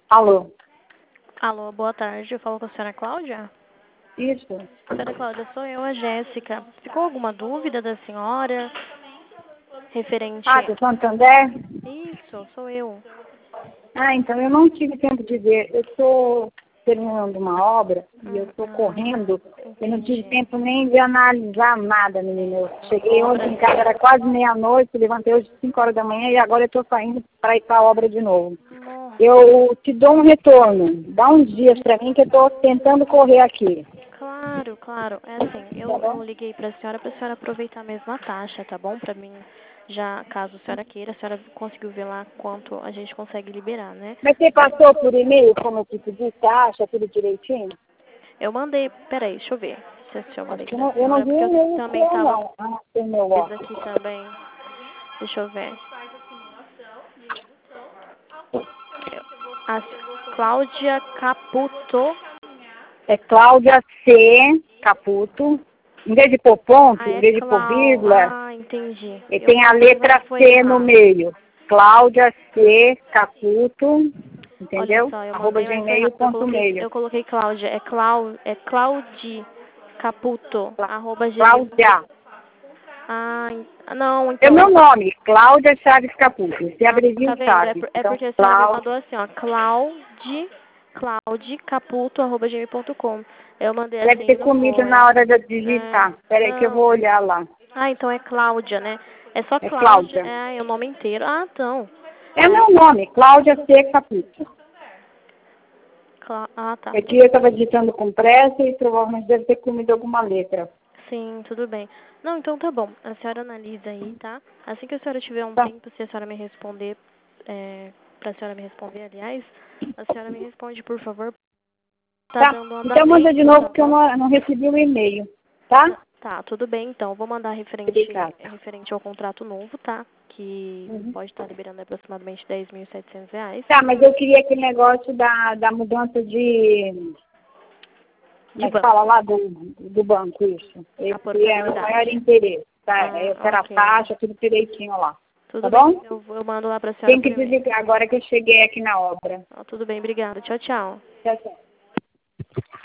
Alô? Alô, boa tarde. Eu falo com a senhora Cláudia? Isso. Senhora Cláudia, sou eu, a Jéssica. Ficou alguma dúvida da senhora referente... Ah, do Santander? Isso, sou eu. Ah, então eu não tive tempo de ver. Eu estou terminando uma obra e eu estou correndo. Eu não tive tempo nem de analisar nada, menina. Eu cheguei ontem em casa, era quase meia-noite, levantei hoje às 5 horas da manhã e agora eu estou saindo para ir para a obra de novo. Nossa. Eu te dou um retorno. Dá uns dias para mim que eu estou tentando correr aqui. Claro, claro. É assim, eu liguei para a senhora aproveitar a mesma taxa, tá bom? Para mim, já, caso a senhora queira, a senhora conseguiu ver lá quanto a gente consegue liberar, né? Mas você passou por e-mail, como eu te pedi, você acha tudo direitinho? Eu mandei, peraí, deixa eu ver se eu mandei pra Eu não senhora, vi porque eu e-mail também seu, tava não. Ah, tem meu coisa óculos. aqui também. Deixa eu ver. A Cláudia Caputo. É Cláudia C. Caputo. Em vez de pôr ponto, Ah, em é vez de pôr vírgula, entendi. e Eu tem a mandei, mas letra foi C no errado. meio. Cláudia C. Caputo, Olha entendeu? só, eu Arroba mandei, mas foi errado. Eu coloquei, gmail.mail. eu coloquei Cláudia. É Claudi Caputo, arroba gmail. Cláudia. Ah, não, É então. meu nome, Cláudia Chaves Caputo. Você Ah, abrevia tá o vendo? Chaves. É Então, porque a senhora me Cláudia. mandou assim, ó. Claudicaputo, arroba gmail.com. Eu mandei Deve assim, ter não comido foi. na hora de digitar. Espera aí que eu Não. vou olhar lá. Ah, então é Cláudia, né? É só É Cláudia. Cláudia. É o nome inteiro. Ah, então. É meu nome, Cláudia C. Caputo. Tá. É que eu estava digitando com pressa e provavelmente deve ter comido alguma letra. Sim, tudo bem. Não, então tá bom. A senhora analisa aí, tá? Assim que a senhora tiver um Tá, tempo, se a senhora me responder, pra senhora me responder, aliás, a senhora me responde, por favor. Tá tá. dando Então manda de andamento, novo tá que eu bom? não recebi o e-mail, tá? Tá, tudo bem, então. Vou mandar Obrigada. referente ao contrato novo, tá? Que Uhum. pode estar liberando aproximadamente R$ 10.700. Tá, mas eu queria aquele negócio da mudança de... De Mas fala banco. lá do banco, isso. A Esse é o meu maior portabilidade. interesse, tá? Eu Ah, quero a ok. taxa, tudo direitinho lá. Tá Tudo bem. bom? Eu mando lá pra senhora Tenho por que e-mail. desligar agora que eu cheguei aqui na obra. Tudo bem, obrigada. Tchau, tchau. Tchau, tchau.